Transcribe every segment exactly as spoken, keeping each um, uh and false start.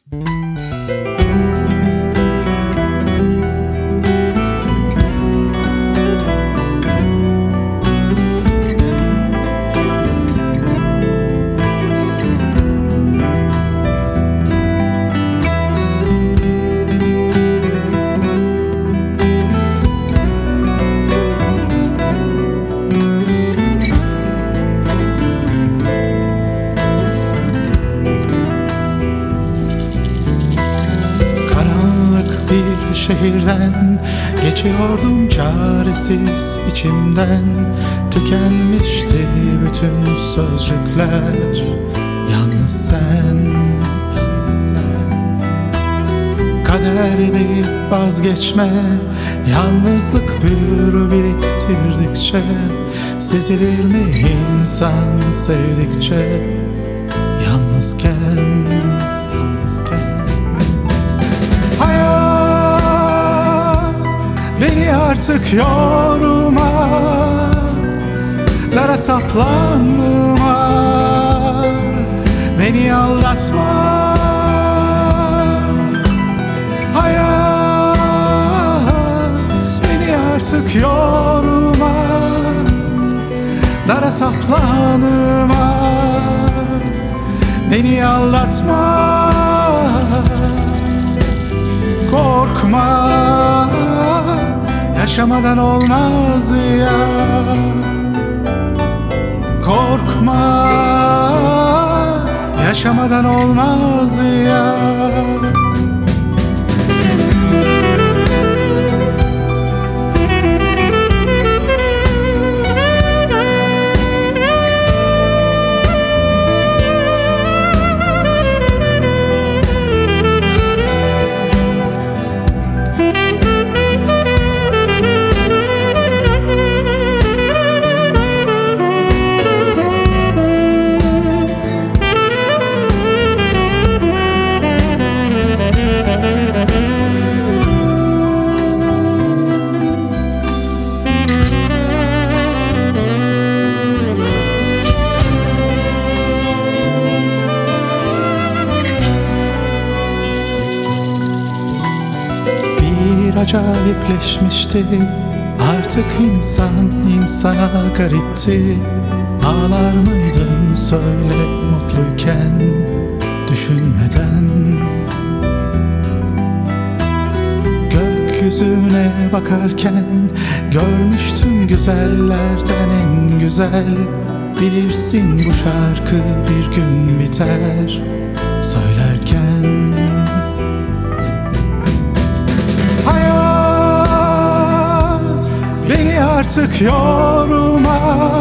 Bir şehirden geçiyordum çaresiz içimden. Tükenmişti bütün sözcükler. Yalnız sen, yalnız sen. Kader deyip vazgeçme. Yalnızlık büyür biriktirdikçe. Sezilir mi insan sevdikçe? Yalnızken, yalnızken. Beni artık yorma, dara saplanma, beni aldatma. Hayat beni artık yorma, dara saplanma, beni aldatma. Korkma, yaşamadan olmaz ya. Korkma, yaşamadan olmaz ya. Acayipleşmişti artık insan insana garipti. Ağlar mıydın söyle mutluyken düşünmeden? Gökyüzüne bakarken görmüştüm güzellerden en güzel. Bilirsin bu şarkı bir gün biter söylerken. Beni artık yorma,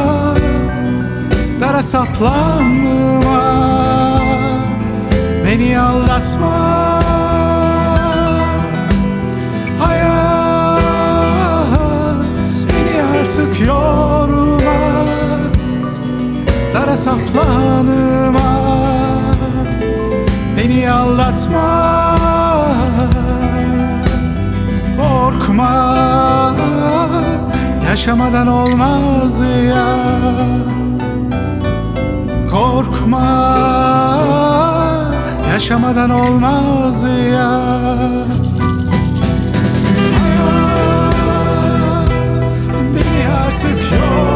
dara saplanma, beni aldatma. Hayat beni artık yorma, dara saplanma, beni aldatma. Korkma, yaşamadan olmaz ya. Korkma, yaşamadan olmaz ya. Hayat beni artık yok.